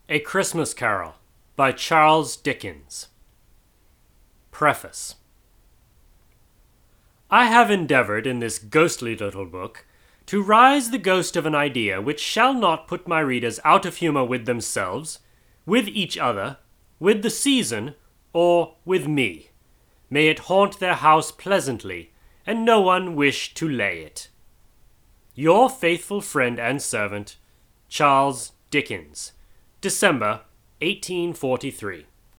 A Christmas Carol by Charles Dickens. Preface. I have endeavored in this ghostly little book to rise the ghost of an idea which shall not put my readers out of humor with themselves, with each other, with the season, or with me. May it haunt their house pleasantly, and no one wish to lay it. Your faithful friend and servant, Charles Dickens. December 1843.